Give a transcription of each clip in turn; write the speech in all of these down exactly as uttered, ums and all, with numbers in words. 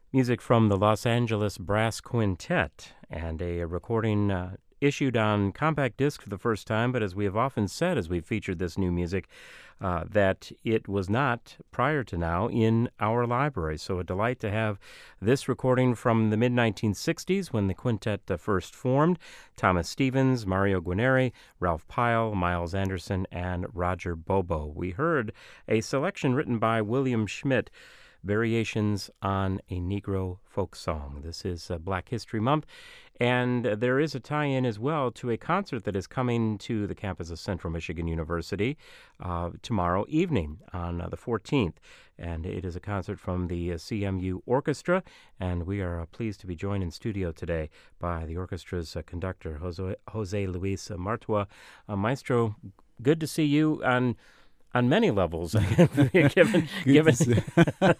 Music from the Los Angeles Brass Quintet, and a recording uh, issued on compact disc for the first time, but as we have often said as we've featured this new music, uh, that it was not, prior to now, in our library. So a delight to have this recording from the mid nineteen sixties when the quintet uh, first formed. Thomas Stevens, Mario Guarneri, Ralph Pyle, Miles Anderson, and Roger Bobo. We heard a selection written by William Schmidt, Variations on a Negro Folk Song. This is uh, Black History Month, and uh, there is a tie-in as well to a concert that is coming to the campus of Central Michigan University uh, tomorrow evening on uh, the fourteenth, and it is a concert from the uh, C M U Orchestra, and we are uh, pleased to be joined in studio today by the orchestra's uh, conductor, Jose, Jose Luis Martua. Uh, Maestro, good to see you on On many levels, given, Good, given to see,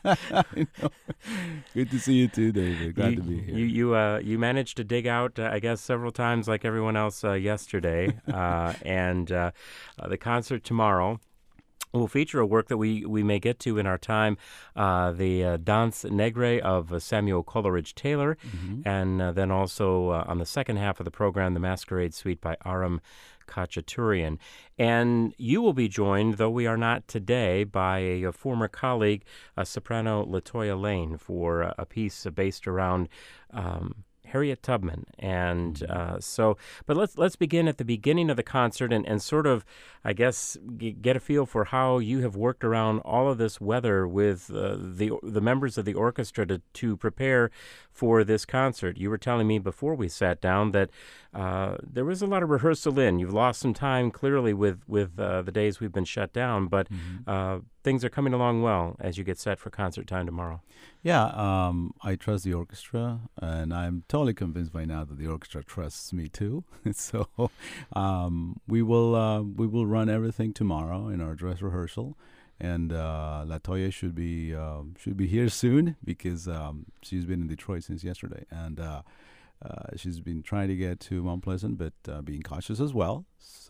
I know. Good to see you too, David. Glad you, to be here. You you uh, you managed to dig out, uh, I guess, several times like everyone else uh, yesterday, uh, and uh, uh, the concert tomorrow will feature a work that we, we may get to in our time, uh, the uh, Danse Negre of uh, Samuel Coleridge Taylor, Mm-hmm. and uh, then also uh, on the second half of the program, the Masquerade Suite by Aram Khachaturian. And you will be joined, though we are not today, by a, a former colleague, uh, soprano Latoya Lane, for uh, a piece uh, based around um, Harriet Tubman. And uh, so, but let's let's begin at the beginning of the concert and, and sort of, I guess, g- get a feel for how you have worked around all of this weather with uh, the the members of the orchestra to, to prepare for this concert. You were telling me before we sat down that uh, there was a lot of rehearsal in. You've lost some time, clearly, with, with uh, the days we've been shut down, but Mm-hmm. uh, things are coming along well as you get set for concert time tomorrow. Yeah, um, I trust the orchestra, and I'm totally convinced by now that the orchestra trusts me too. so um, we will uh, we will run everything tomorrow in our dress rehearsal, and uh, Latoya should be uh, should be here soon because um, she's been in Detroit since yesterday, and uh, uh, she's been trying to get to Mount Pleasant, but uh, being cautious as well.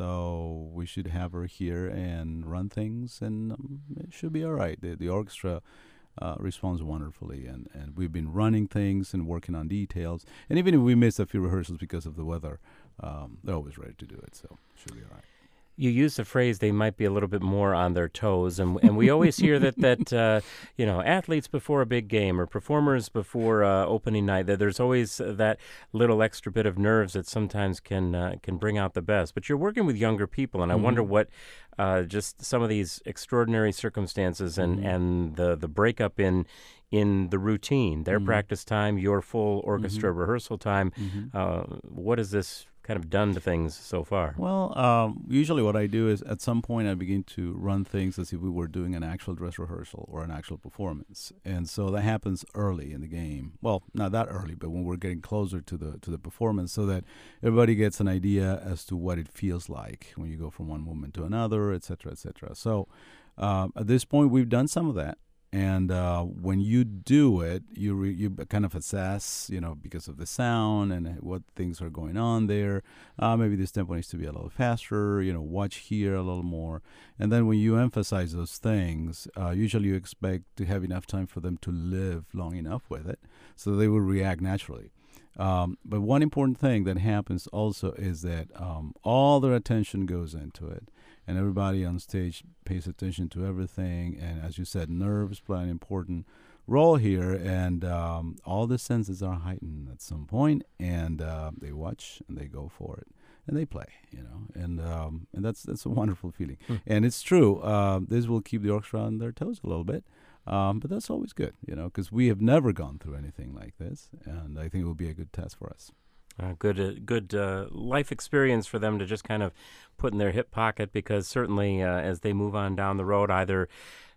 So we should have her here and run things, and um, it should be all right. The, the orchestra Uh, responds wonderfully, and, and we've been running things and working on details. And even if we miss a few rehearsals because of the weather, um, they're always ready to do it, so should be all right. You use the phrase they might be a little bit more on their toes, and and we always hear that, that uh, you know, athletes before a big game or performers before uh, opening night, that there's always that little extra bit of nerves that sometimes can uh, can bring out the best. But you're working with younger people, and I Mm-hmm. wonder what uh, just some of these extraordinary circumstances and, Mm-hmm. and the, the breakup in in the routine, their Mm-hmm. practice time, your full orchestra rehearsal time, Mm-hmm. uh, what has this kind of done to things so far? Well, um, usually what I do is at some point I begin to run things as if we were doing an actual dress rehearsal or an actual performance, and so that happens early in the game. Well, not that early, but when we're getting closer to the to the performance, so that everybody gets an idea as to what it feels like when you go from one movement to another, et cetera, et cetera. So uh, at this point, we've done some of that. And uh, when you do it, you re- you kind of assess, you know, because of the sound and what things are going on there. Uh, maybe this tempo needs to be a little faster, you know, watch here a little more. And then when you emphasize those things, uh, usually you expect to have enough time for them to live long enough with it so they will react naturally. Um, but one important thing that happens also is that um, all their attention goes into it, and everybody on stage pays attention to everything. And as you said, nerves play an important role here, and um, all the senses are heightened at some point, and uh, they watch and they go for it, and they play, you know, and um, and that's that's a wonderful feeling. Hmm. And it's true. Uh, this will keep the orchestra on their toes a little bit. Um, but that's always good, you know, because we have never gone through anything like this, and I think it will be a good test for us. Uh, good, uh, good uh, life experience for them to just kind of put in their hip pocket, because certainly uh, as they move on down the road, either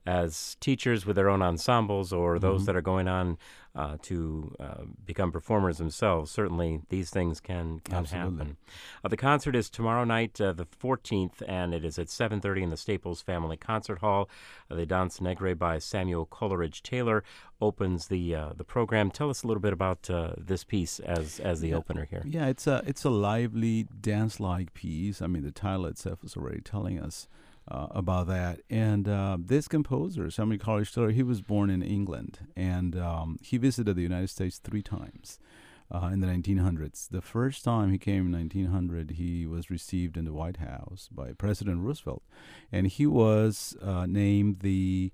as teachers with their own ensembles or those Mm-hmm. that are going on uh, to uh, become performers themselves, certainly these things can, can Absolutely. happen. Uh, the concert is tomorrow night, uh, the fourteenth, and it is at seven thirty in the Staples Family Concert Hall. Uh, the Danse Negre by Samuel Coleridge Taylor opens the uh, the program. Tell us a little bit about uh, this piece as as the Yeah. opener here. Yeah, it's a it's a lively dance-like piece. I mean, the title itself is already telling us uh, about that. And uh, this composer, Samuel Coleridge Taylor, he was born in England, and um, he visited the United States three times uh, in the nineteen hundreds. The first time he came in nineteen hundred, he was received in the White House by President Roosevelt, and he was uh, named the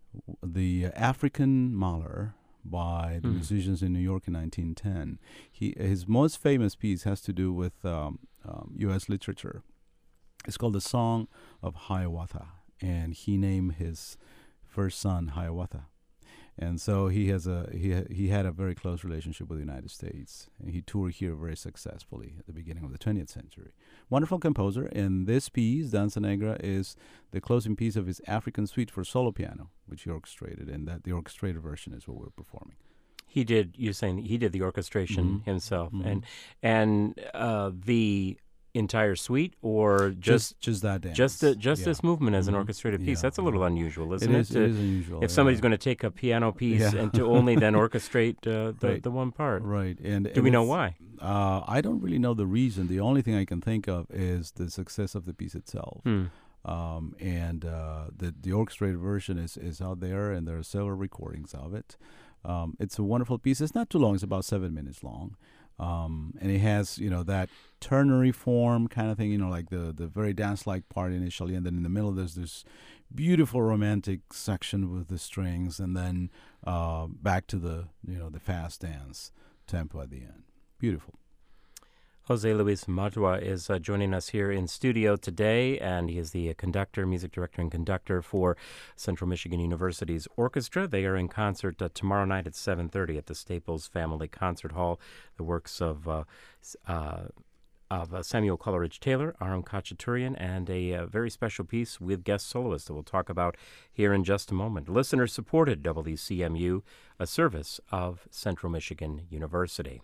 the African Mahler by the Hmm. musicians in New York in nineteen ten. He his most famous piece has to do with um, um, U S literature. It's called the Song of Hiawatha, and he named his first son Hiawatha. And so he has a he ha- he had a very close relationship with the United States, and he toured here very successfully at the beginning of the twentieth century. Wonderful composer, and this piece, Danza Negra, is the closing piece of his African Suite for solo piano, which he orchestrated, and that the orchestrated version is what we're performing. He did. You're saying he did the orchestration Mhm. himself, Mhm. and and uh, the entire suite, or just Just just that dance. just the, just Yeah. this movement as an Mhm. orchestrated piece. Yeah, That's a little yeah. unusual, It isn't it? is, it is unusual. If somebody's yeah. going to take a piano piece Yeah. and to only then orchestrate uh, the Right. the one part. Right. And, Do and we know it's- why? Uh, I don't really know the reason. The only thing I can think of is the success of the piece itself. Hmm. Um, and uh, the the orchestrated version is, is out there, and there are several recordings of it. Um, it's a wonderful piece. It's not too long. It's about seven minutes long, um, and it has you know that ternary form kind of thing. You know, like the the very dance-like part initially, and then in the middle there's this beautiful romantic section with the strings, and then uh, back to the you know the fast dance tempo at the end. Beautiful. Jose Luis Matua is uh, joining us here in studio today, and he is the uh, conductor, music director, and conductor for Central Michigan University's orchestra. They are in concert uh, tomorrow night at seven thirty at the Staples Family Concert Hall. The works of uh, s- uh, of uh, Samuel Coleridge Taylor, Aram Khachaturian, and a uh, very special piece with guest soloists that we'll talk about here in just a moment. Listener-supported W C M U, a service of Central Michigan University.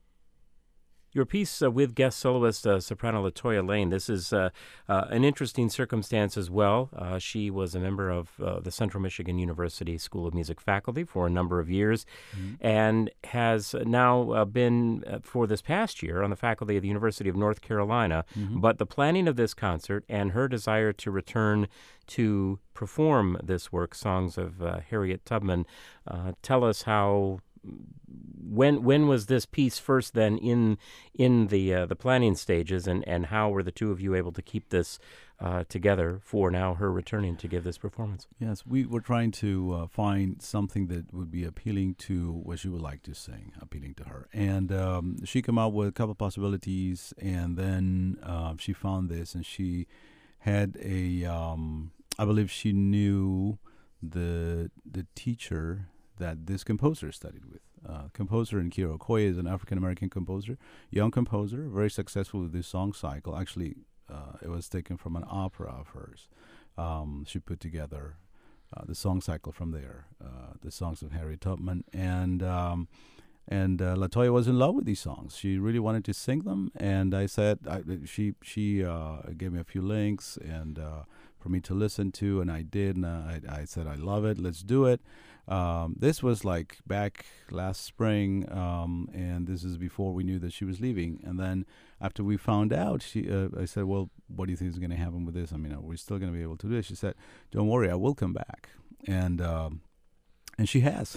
Your piece uh, with guest soloist uh, soprano LaToya Lane, this is uh, uh, an interesting circumstance as well. Uh, she was a member of uh, the Central Michigan University School of Music faculty for a number of years, Mm-hmm. and has now uh, been, uh, for this past year, on the faculty of the University of North Carolina. Mhm. But the planning of this concert and her desire to return to perform this work, Songs of uh, Harriet Tubman, uh, tell us how... When when was this piece first then in in the uh, the planning stages, and, and how were the two of you able to keep this uh, together for now her returning to give this performance? Yes, we were trying to uh, find something that would be appealing to what she would like to sing, appealing to her. And um, she came out with a couple of possibilities, and then uh, she found this, and she had a, um, I believe she knew the the teacher that this composer studied with. Uh, composer Nkiro Okoye is an African-American composer, young composer, very successful with this song cycle. Actually, uh, it was taken from an opera of hers. Um, she put together uh, the song cycle from there, uh, the songs of Harriet Tubman, and um, and uh, LaToya was in love with these songs. She really wanted to sing them, and I said I, she she uh, gave me a few links and uh, for me to listen to, and I did, and I, I said I love it. Let's do it. Um, this was like back last spring, um, and this is before we knew that she was leaving. And then after we found out, she, uh, I said, well, what do you think is going to happen with this? I mean, are we still going to be able to do it? She said, don't worry, I will come back. And um, and she has.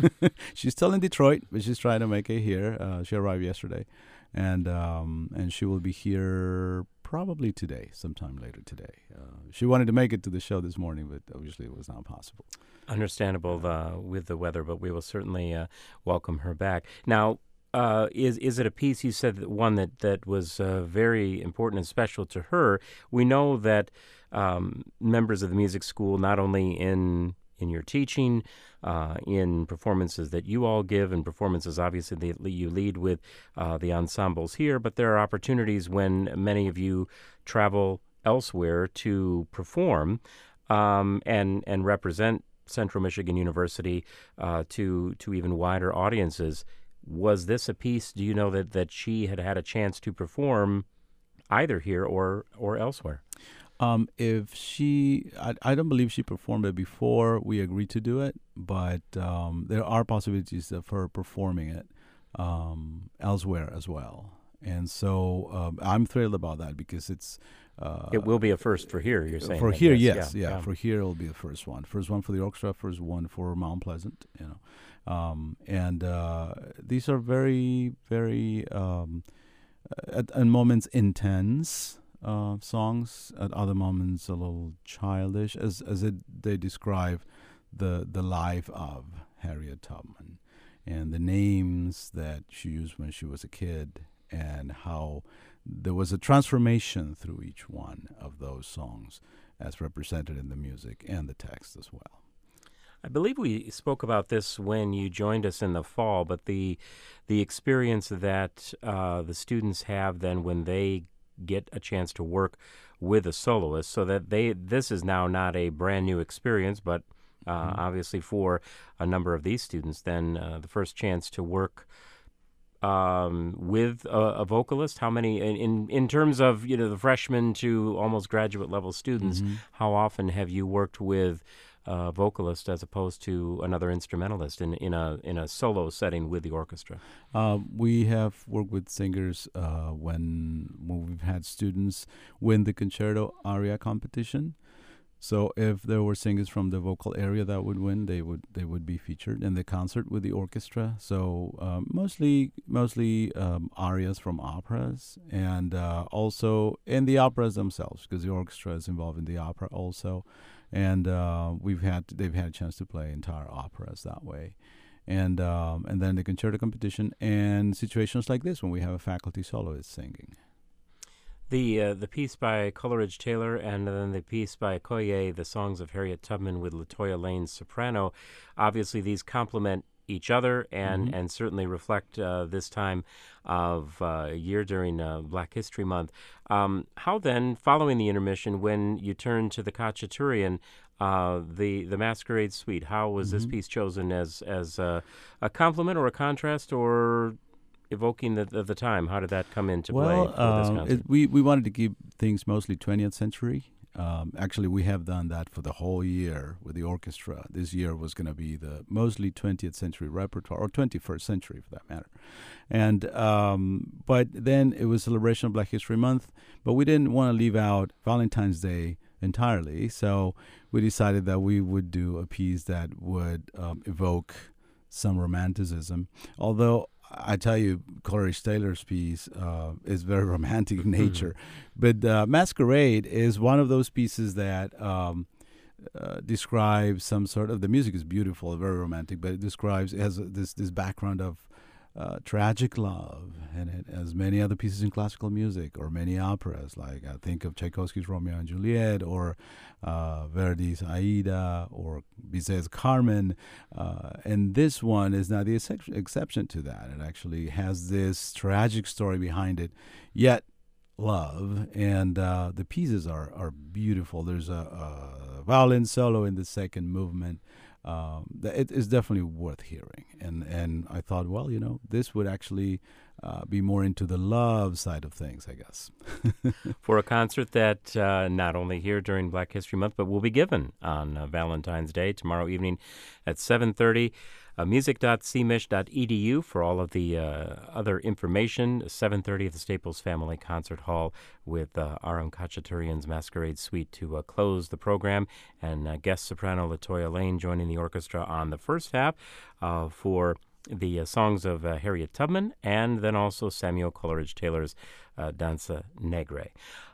She's still in Detroit, but she's trying to make it here. Uh, she arrived yesterday. And um, and she will be here probably today, sometime later today. Uh, she wanted to make it to the show this morning, but obviously it was not possible. Understandable uh, with the weather, but we will certainly uh, welcome her back. Now, uh, is is it a piece, you said, that one that, that was uh, very important and special to her? We know that um, members of the music school, not only in in your teaching, uh, in performances that you all give, and performances obviously that you lead with uh, the ensembles here, but there are opportunities when many of you travel elsewhere to perform um, and and represent Central Michigan University uh, to to even wider audiences. Was this a piece, do you know, that, that she had had a chance to perform either here or or elsewhere? Um, if she, I, I don't believe she performed it before we agreed to do it, but um, there are possibilities of her performing it um, elsewhere as well. And so um, I'm thrilled about that because it's uh, it will be a first for here. You're saying for that, here, yes, yes, yeah, yeah, yeah. for here it'll be the first one, first one for the orchestra, first one for Mount Pleasant, you know, um, and uh, these are very, very um, at, at moments intense uh, songs, at other moments a little childish, as as it they describe the the life of Harriet Tubman and the names that she used when she was a kid, and how there was a transformation through each one of those songs as represented in the music and the text as well. I believe we spoke about this when you joined us in the fall, but the the experience that uh, the students have then when they get a chance to work with a soloist, so that they this is now not a brand new experience, but uh, mm-hmm. obviously for a number of these students, then uh, the first chance to work um, with a, a vocalist. How many, in, in in terms of you know the freshmen to almost graduate level students, Mm-hmm. how often have you worked with a vocalist as opposed to another instrumentalist in, in a in a solo setting with the orchestra? Uh, we have worked with singers uh, when when we've had students win the concerto aria competition. So if there were singers from the vocal area that would win, they would they would be featured in the concert with the orchestra. So um, mostly mostly um, arias from operas, and uh, also in the operas themselves, because the orchestra is involved in the opera also, and uh, we've had they've had a chance to play entire operas that way. And um, and then the concerto competition and situations like this when we have a faculty soloist singing. The uh, the piece by Coleridge Taylor and then the piece by Okoye, The Songs of Harriet Tubman with LaToya Lane soprano, obviously these complement each other and, Mm-hmm. and certainly reflect uh, this time of uh, year during uh, Black History Month. Um, how then, following the intermission, when you turn to the Khachaturian, uh, the the Masquerade Suite, how was mm-hmm. this piece chosen as as uh, a complement or a contrast or evoking the, the the time? How did that come into well, play for this um, concert? it, we we wanted to keep things mostly twentieth century. Um, actually, we have done that for the whole year with the orchestra. This year was going to be the mostly twentieth century repertoire, or twenty-first century for that matter. And um, but then it was celebration of Black History Month, but we didn't want to leave out Valentine's Day entirely. So we decided that we would do a piece that would um, evoke some romanticism, although I tell you, Coleridge Taylor's piece uh, is very romantic in nature. But uh, Masquerade is one of those pieces that um, uh, describes some sort of, the music is beautiful, very romantic, but it describes, it has this, this background of uh, tragic love, and it has many other pieces in classical music or many operas, like I think of Tchaikovsky's Romeo and Juliet, or uh, Verdi's Aida, or Bizet's Carmen. Uh, and this one is not the ex- exception to that. It actually has this tragic story behind it, yet love, and uh, the pieces are, are beautiful. There's a, a violin solo in the second movement. Um, it is definitely worth hearing, and and I thought, well, you know, this would actually uh, be more into the love side of things, I guess. For a concert that uh, not only here during Black History Month, but will be given on uh, Valentine's Day tomorrow evening at seven thirty. Uh, music dot c m i s h dot e d u for all of the uh, other information. seven thirty at the Staples Family Concert Hall with uh, Aram Khachaturian's Masquerade Suite to uh, close the program, and uh, guest soprano LaToya Lane joining the orchestra on the first half uh, for the uh, songs of uh, Harriet Tubman, and then also Samuel Coleridge Taylor's uh, Danza Negre.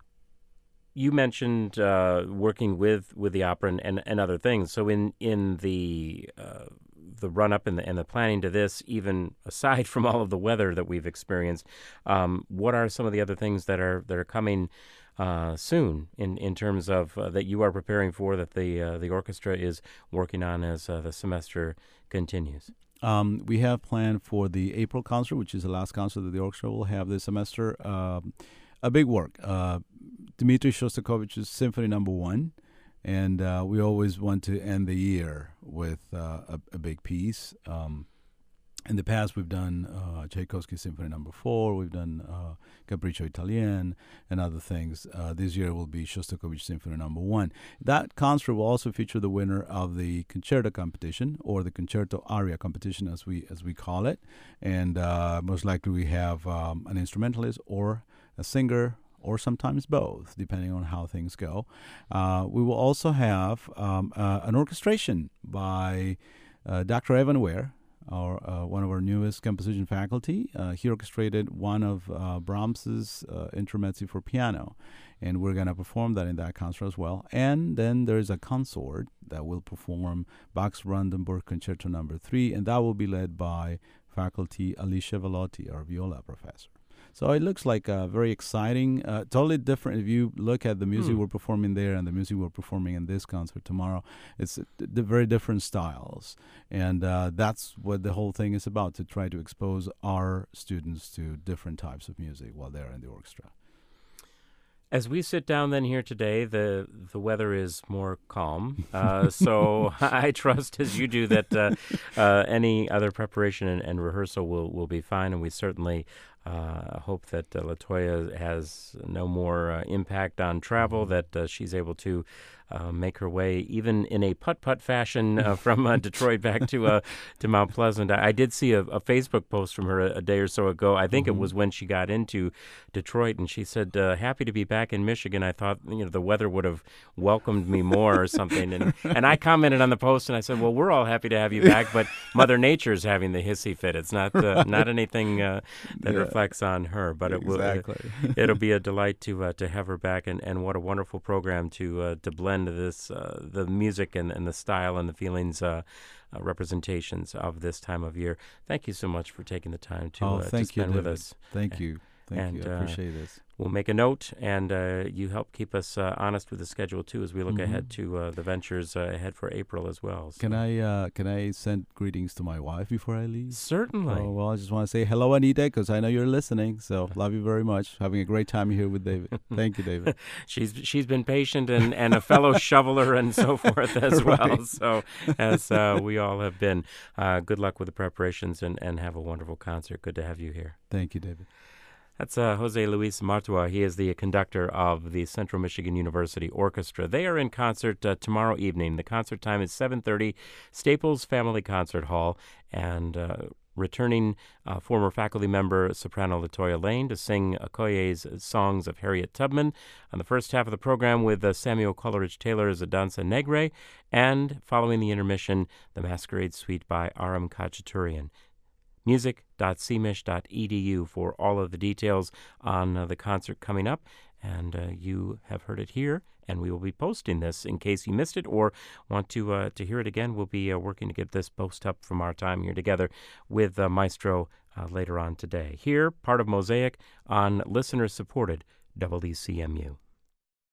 You mentioned uh, working with, with the opera and, and, and other things. So in in the uh, the run up and the and the planning to this, even aside from all of the weather that we've experienced, um, what are some of the other things that are that are coming uh, soon in, in terms of uh, that you are preparing for, that the uh, the orchestra is working on as uh, the semester continues? Um, we have planned for the April concert, which is the last concert that the orchestra will have this semester, um, a big work. Uh, Dmitri Shostakovich's Symphony Number One, and uh, we always want to end the year with uh, a, a big piece. Um, In the past, we've done uh, Tchaikovsky Symphony Number Four. We've done uh, Capriccio Italien and other things. Uh, this year will be Shostakovich Symphony Number One. That concert will also feature the winner of the concerto competition, or the concerto aria competition, as we as we call it. And uh, most likely we have um, an instrumentalist or a singer, or sometimes both, depending on how things go. Uh, we will also have um, uh, an orchestration by uh, Doctor Evan Ware, our uh, one of our newest composition faculty. Uh, he orchestrated one of uh, Brahms's uh, intermezzi for piano, and we're going to perform that in that concert as well. And then there's a consort that will perform Bach's Brandenburg Concerto Number Three, and that will be led by faculty Alicia Velotti, our viola professor. So it looks like uh, very exciting, uh, totally different. If you look at the music Hmm. we're performing there and the music we're performing in this concert tomorrow, it's uh, d- very different styles. And uh, that's what the whole thing is about, to try to expose our students to different types of music while they're in the orchestra. As we sit down then here today, the the weather is more calm. Uh, so I trust, as you do, that uh, uh, any other preparation and, and rehearsal will, will be fine. And we certainly uh, hope that uh, LaToya has no more uh, impact on travel, that uh, she's able to uh, make her way, even in a putt-putt fashion, uh, from uh, Detroit back to uh, to Mount Pleasant. I, I did see a, a Facebook post from her a, a day or so ago. I think Mhm. it was when she got into Detroit, and she said, uh, happy to be back in Michigan. I thought, you know, the weather would have welcomed me more or something. And and I commented on the post, and I said, well, we're all happy to have you back, but Mother Nature's having the hissy fit. It's not uh, not anything uh, that Yeah. reflects on her, but it will. Exactly. It'll be a delight to uh, to have her back, and, and what a wonderful program to uh, to blend this uh, the music and, and the style and the feelings uh, uh, representations of this time of year. Thank you so much for taking the time to, oh, uh, to thank you, spend with David. us. Thank you. Thank and, you. I uh, appreciate this. We'll make a note, and uh, you help keep us uh, honest with the schedule too, as we look Mhm. ahead to uh, the ventures uh, ahead for April as well. So. Can I uh, can I send greetings to my wife before I leave? Certainly. Oh, well, I just want to say hello, Anita, because I know you're listening. So love you very much. Having a great time here with David. Thank you, David. She's she's been patient and, and a fellow shoveler and so forth as well. Right. So as uh, we all have been, uh, good luck with the preparations, and, and have a wonderful concert. Good to have you here. Thank you, David. That's uh, Jose Luis Martua. He is the conductor of the Central Michigan University Orchestra. They are in concert uh, tomorrow evening. The concert time is seven thirty, Staples Family Concert Hall, and uh, returning uh, former faculty member soprano LaToya Lane to sing Okoye's songs of Harriet Tubman on the first half of the program with uh, Samuel Coleridge Taylor's A Danza Negre, and following the intermission, the Masquerade Suite by Aram Khachaturian. music dot c m i s h dot e d u for all of the details on uh, the concert coming up. And uh, you have heard it here, and we will be posting this in case you missed it or want to uh, to hear it again. We'll be uh, working to get this post up from our time here together with uh, Maestro uh, later on today. Here, part of Mosaic on listener-supported W C M U.